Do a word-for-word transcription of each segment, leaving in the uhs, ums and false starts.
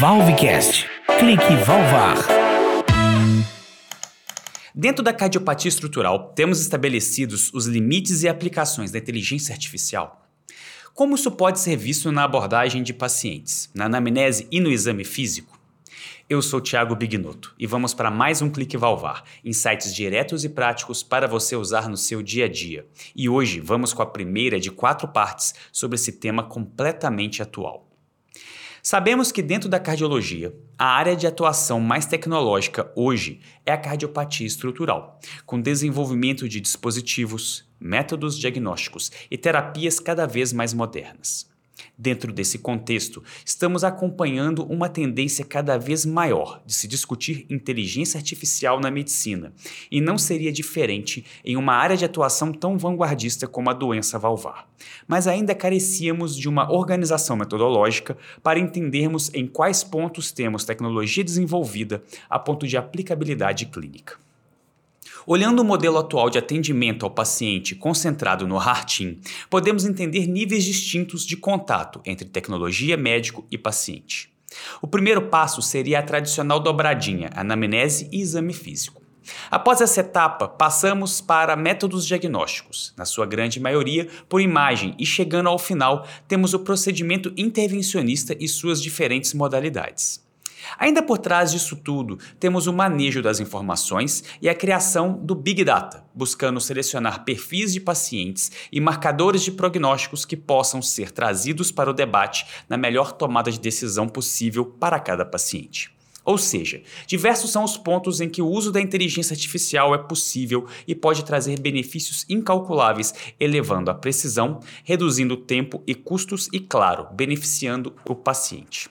Valvecast. Clique Valvar. Dentro da cardiopatia estrutural, temos estabelecidos os limites e aplicações da inteligência artificial. Como isso pode ser visto na abordagem de pacientes, na anamnese e no exame físico? Eu sou Thiago Bignotto e vamos para mais um Clique Valvar, insights diretos e práticos para você usar no seu dia a dia. E hoje vamos com a primeira de quatro partes sobre esse tema completamente atual. Sabemos que dentro da cardiologia, a área de atuação mais tecnológica hoje é a cardiopatia estrutural, com desenvolvimento de dispositivos, métodos diagnósticos e terapias cada vez mais modernas. Dentro desse contexto, estamos acompanhando uma tendência cada vez maior de se discutir inteligência artificial na medicina, e não seria diferente em uma área de atuação tão vanguardista como a doença valvar. Mas ainda carecíamos de uma organização metodológica para entendermos em quais pontos temos tecnologia desenvolvida a ponto de aplicabilidade clínica. Olhando o modelo atual de atendimento ao paciente concentrado no HeartTeam, podemos entender níveis distintos de contato entre tecnologia, médico e paciente. O primeiro passo seria a tradicional dobradinha, anamnese e exame físico. Após essa etapa, passamos para métodos diagnósticos, na sua grande maioria por imagem, e chegando ao final, temos o procedimento intervencionista e suas diferentes modalidades. Ainda por trás disso tudo, temos o manejo das informações e a criação do Big Data, buscando selecionar perfis de pacientes e marcadores de prognósticos que possam ser trazidos para o debate na melhor tomada de decisão possível para cada paciente. Ou seja, diversos são os pontos em que o uso da inteligência artificial é possível e pode trazer benefícios incalculáveis, elevando a precisão, reduzindo tempo e custos e, claro, beneficiando o paciente.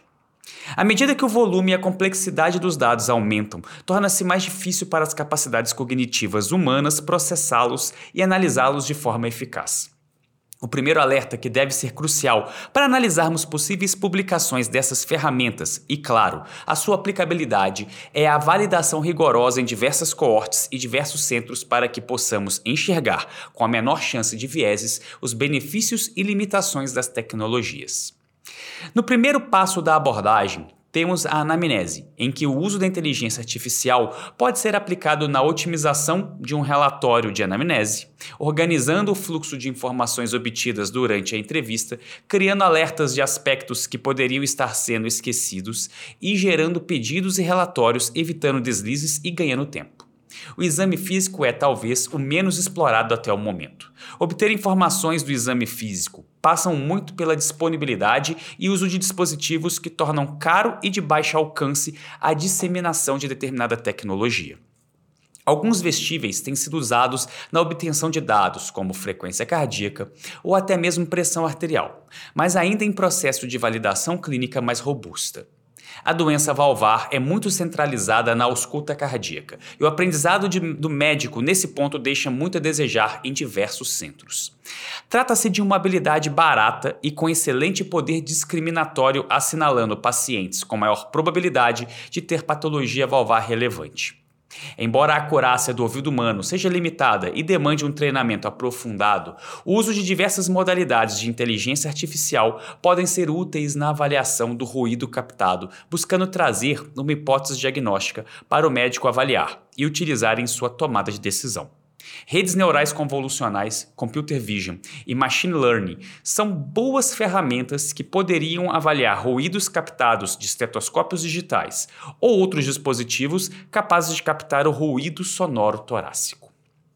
À medida que o volume e a complexidade dos dados aumentam, torna-se mais difícil para as capacidades cognitivas humanas processá-los e analisá-los de forma eficaz. O primeiro alerta que deve ser crucial para analisarmos possíveis publicações dessas ferramentas e, claro, a sua aplicabilidade é a validação rigorosa em diversas coortes e diversos centros para que possamos enxergar, com a menor chance de vieses, os benefícios e limitações das tecnologias. No primeiro passo da abordagem, temos a anamnese, em que o uso da inteligência artificial pode ser aplicado na otimização de um relatório de anamnese, organizando o fluxo de informações obtidas durante a entrevista, criando alertas de aspectos que poderiam estar sendo esquecidos e gerando pedidos e relatórios, evitando deslizes e ganhando tempo. O exame físico é talvez o menos explorado até o momento. Obter informações do exame físico passam muito pela disponibilidade e uso de dispositivos que tornam caro e de baixo alcance a disseminação de determinada tecnologia. Alguns vestíveis têm sido usados na obtenção de dados, como frequência cardíaca ou até mesmo pressão arterial, mas ainda em processo de validação clínica mais robusta. A doença valvar é muito centralizada na ausculta cardíaca e o aprendizado de, do médico nesse ponto deixa muito a desejar em diversos centros. Trata-se de uma habilidade barata e com excelente poder discriminatório, assinalando pacientes com maior probabilidade de ter patologia valvar relevante. Embora a acurácia do ouvido humano seja limitada e demande um treinamento aprofundado, o uso de diversas modalidades de inteligência artificial podem ser úteis na avaliação do ruído captado, buscando trazer uma hipótese diagnóstica para o médico avaliar e utilizar em sua tomada de decisão. Redes neurais convolucionais, computer vision e machine learning são boas ferramentas que poderiam avaliar ruídos captados de estetoscópios digitais ou outros dispositivos capazes de captar o ruído sonoro torácico.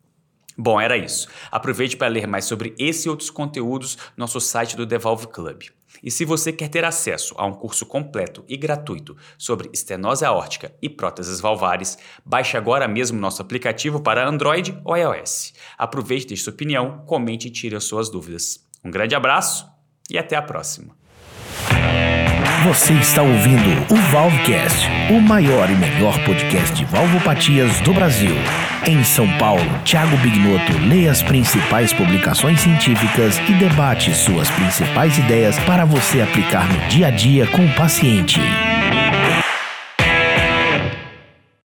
Bom, era isso. Aproveite para ler mais sobre esse e outros conteúdos no nosso site do The Valve Club. E se você quer ter acesso a um curso completo e gratuito sobre estenose aórtica e próteses valvares, baixe agora mesmo nosso aplicativo para Android ou iOS. Aproveite, deixe sua opinião, comente e tire as suas dúvidas. Um grande abraço e até a próxima. Você está ouvindo o Valvecast, o maior e melhor podcast de valvopatias do Brasil. Em São Paulo, Thiago Bignotto lê as principais publicações científicas e debate suas principais ideias para você aplicar no dia a dia com o paciente.